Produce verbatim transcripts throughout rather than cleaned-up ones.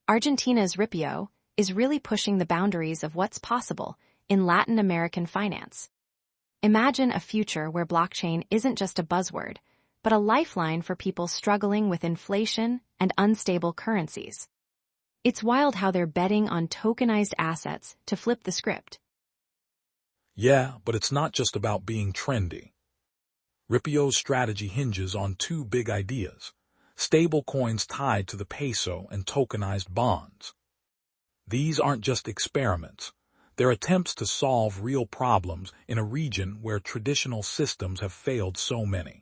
Argentina's Ripio is really pushing the boundaries of what's possible in Latin American finance. Imagine a future where blockchain isn't just a buzzword, but a lifeline for people struggling with inflation and unstable currencies. It's wild how they're betting on tokenized assets to flip the script. Yeah, but it's not just about being trendy. Ripio's strategy hinges on two big ideas: stable coins tied to the peso and tokenized bonds. These aren't just experiments. They're attempts to solve real problems in a region where traditional systems have failed so many.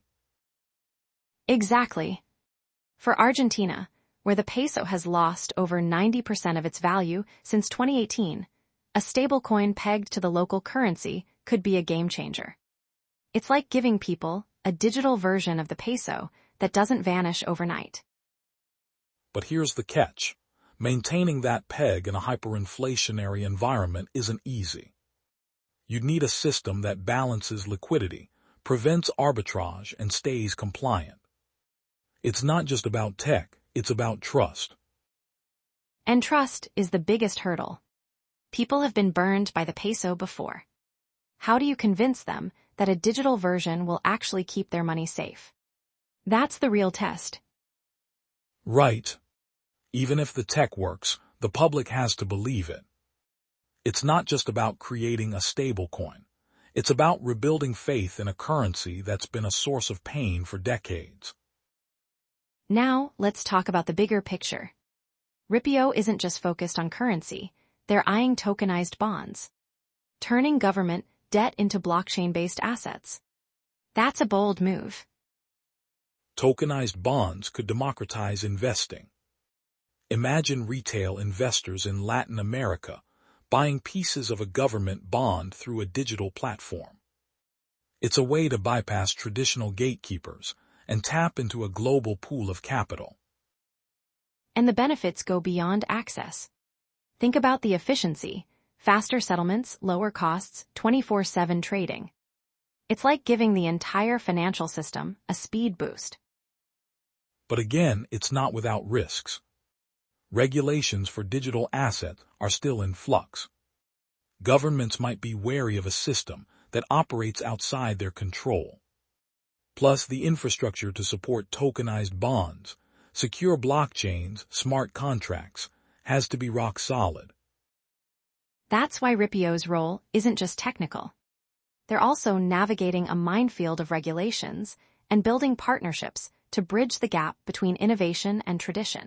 Exactly. For Argentina, where the peso has lost over ninety percent of its value since twenty eighteen, a stablecoin pegged to the local currency could be a game changer. It's like giving people a digital version of the peso that doesn't vanish overnight. But here's the catch. Maintaining that peg in a hyperinflationary environment isn't easy. You'd need a system that balances liquidity, prevents arbitrage, and stays compliant. It's not just about tech, it's about trust. And trust is the biggest hurdle. People have been burned by the peso before. How do you convince them that a digital version will actually keep their money safe? That's the real test. Right. Even if the tech works, the public has to believe it. It's not just about creating a stablecoin. It's about rebuilding faith in a currency that's been a source of pain for decades. Now, let's talk about the bigger picture. Ripio isn't just focused on currency. They're eyeing tokenized bonds, turning government debt into blockchain-based assets. That's a bold move. Tokenized bonds could democratize investing. Imagine retail investors in Latin America buying pieces of a government bond through a digital platform. It's a way to bypass traditional gatekeepers and tap into a global pool of capital. And the benefits go beyond access. Think about the efficiency: faster settlements, lower costs, twenty-four seven trading. It's like giving the entire financial system a speed boost. But again, it's not without risks. Regulations for digital assets are still in flux. Governments might be wary of a system that operates outside their control. Plus, the infrastructure to support tokenized bonds, secure blockchains, smart contracts, has to be rock solid. That's why Ripio's role isn't just technical. They're also navigating a minefield of regulations and building partnerships to bridge the gap between innovation and tradition.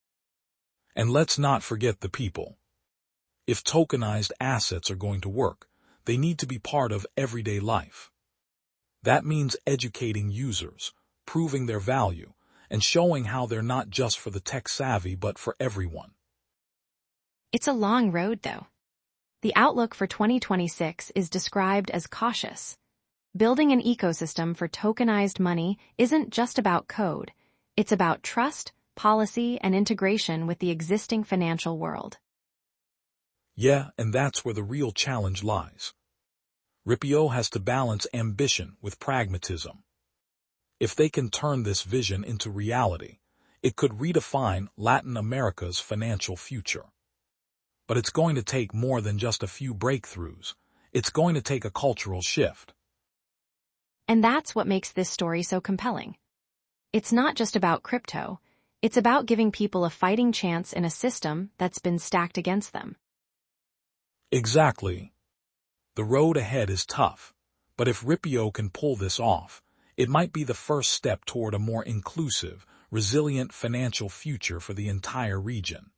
And let's not forget the people. If tokenized assets are going to work, they need to be part of everyday life. That means educating users, proving their value, and showing how they're not just for the tech-savvy but for everyone. It's a long road, though. The outlook for twenty twenty-six is described as cautious. Building an ecosystem for tokenized money isn't just about code. It's about trust, policy, and integration with the existing financial world. Yeah, and that's where the real challenge lies. Ripio has to balance ambition with pragmatism. If they can turn this vision into reality, it could redefine Latin America's financial future. But it's going to take more than just a few breakthroughs. It's going to take a cultural shift. And that's what makes this story so compelling. It's not just about crypto. It's about giving people a fighting chance in a system that's been stacked against them. Exactly. The road ahead is tough, but if Ripio can pull this off, it might be the first step toward a more inclusive, resilient financial future for the entire region.